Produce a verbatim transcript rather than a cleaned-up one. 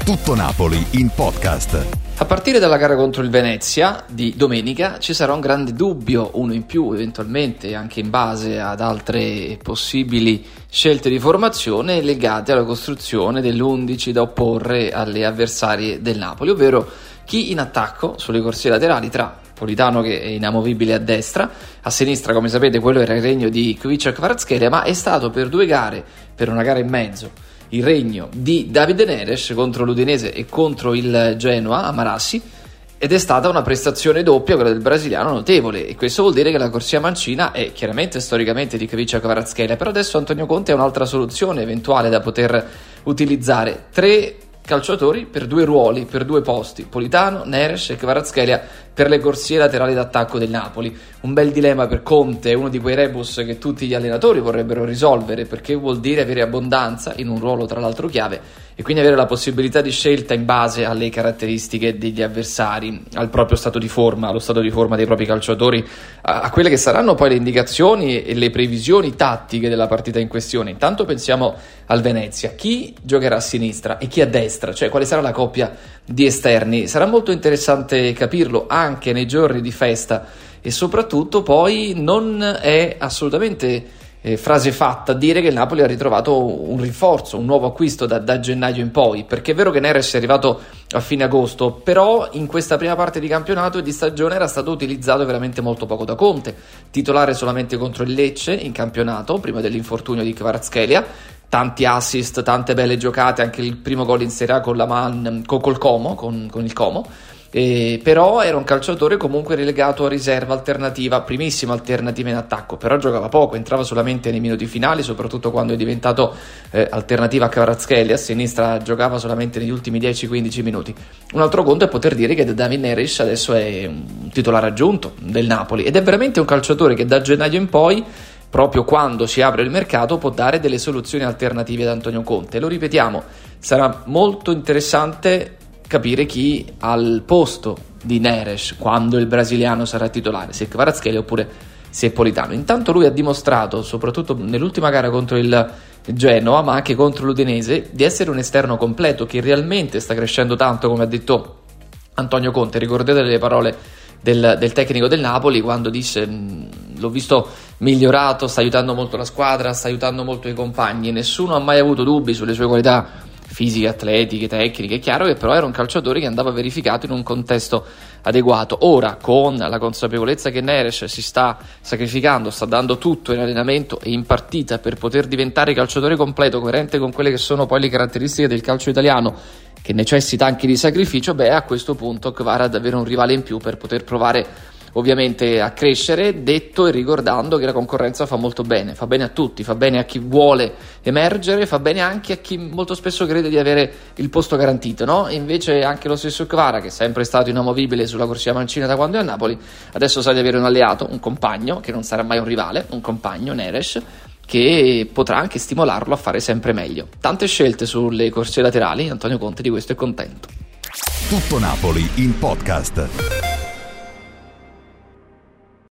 Tutto Napoli in podcast. A partire dalla gara contro il Venezia di domenica ci sarà un grande dubbio, uno in più eventualmente anche in base ad altre possibili scelte di formazione legate alla costruzione dell'undici da opporre alle avversarie del Napoli, ovvero chi in attacco sulle corsie laterali tra Politano, che è inamovibile a destra, a sinistra come sapete quello era il regno di Kvaratskhelia, ma è stato per due gare, per una gara e mezzo, il regno di Davide Neres contro l'Udinese e contro il Genoa a Marassi, ed è stata una prestazione doppia, quella del brasiliano, notevole, e questo vuol dire che la corsia mancina è chiaramente storicamente di Kvaratskhelia, però adesso Antonio Conte ha un'altra soluzione eventuale da poter utilizzare: tre calciatori per due ruoli, per due posti, Politano, Neres e Kvaratskhelia per le corsie laterali d'attacco del Napoli. Un bel dilemma per Conte, uno di quei rebus che tutti gli allenatori vorrebbero risolvere, perché vuol dire avere abbondanza in un ruolo tra l'altro chiave e quindi avere la possibilità di scelta in base alle caratteristiche degli avversari, al proprio stato di forma, allo stato di forma dei propri calciatori, a, a quelle che saranno poi le indicazioni e le previsioni tattiche della partita in questione. Intanto pensiamo al Venezia: chi giocherà a sinistra e chi a destra, cioè quale sarà la coppia di esterni? Sarà molto interessante capirlo anche nei giorni di festa, e soprattutto poi non è assolutamente eh, frase fatta dire che il Napoli ha ritrovato un rinforzo, un nuovo acquisto da, da gennaio in poi, perché è vero che Neres è arrivato a fine agosto, però in questa prima parte di campionato e di stagione era stato utilizzato veramente molto poco da Conte, titolare solamente contro il Lecce in campionato prima dell'infortunio di Kvaratskhelia, tanti assist, tante belle giocate, anche il primo gol in Serie A con la Man, con, col Como, con, con il Como. Eh, però era un calciatore comunque relegato a riserva alternativa, primissima alternativa in attacco, però giocava poco, entrava solamente nei minuti finali, soprattutto quando è diventato eh, alternativa a Kvaratskhelia, a sinistra giocava solamente negli ultimi dieci quindici minuti. Un altro conto è poter dire che David Neres adesso è un titolare aggiunto del Napoli ed è veramente un calciatore che da gennaio in poi, proprio quando si apre il mercato, può dare delle soluzioni alternative ad Antonio Conte. Lo ripetiamo, sarà molto interessante capire chi al posto di Neres quando il brasiliano sarà titolare, se Kvaratskhelia oppure se Politano. Intanto lui ha dimostrato, soprattutto nell'ultima gara contro il Genoa ma anche contro l'Udinese, di essere un esterno completo che realmente sta crescendo tanto, come ha detto Antonio Conte. Ricordate le parole del, del tecnico del Napoli quando disse: l'ho visto migliorato, sta aiutando molto la squadra, sta aiutando molto i compagni. Nessuno ha mai avuto dubbi sulle sue qualità fisiche, atletiche, tecniche. È chiaro che però era un calciatore che andava verificato in un contesto adeguato. Ora, con la consapevolezza che Neres si sta sacrificando, sta dando tutto in allenamento e in partita per poter diventare calciatore completo, coerente con quelle che sono poi le caratteristiche del calcio italiano, che necessita anche di sacrificio, beh, a questo punto Kvara ha davvero un rivale in più per poter provare ovviamente a crescere, detto e ricordando che la concorrenza fa molto bene, fa bene a tutti, fa bene a chi vuole emergere, fa bene anche a chi molto spesso crede di avere il posto garantito, no? E invece anche lo stesso Kvara, che è sempre stato inamovibile sulla corsia mancina da quando è a Napoli, adesso sa di avere un alleato, un compagno, che non sarà mai un rivale, un compagno, Neres, che potrà anche stimolarlo a fare sempre meglio. Tante scelte sulle corsie laterali, Antonio Conte di questo è contento. Tutto Napoli in podcast.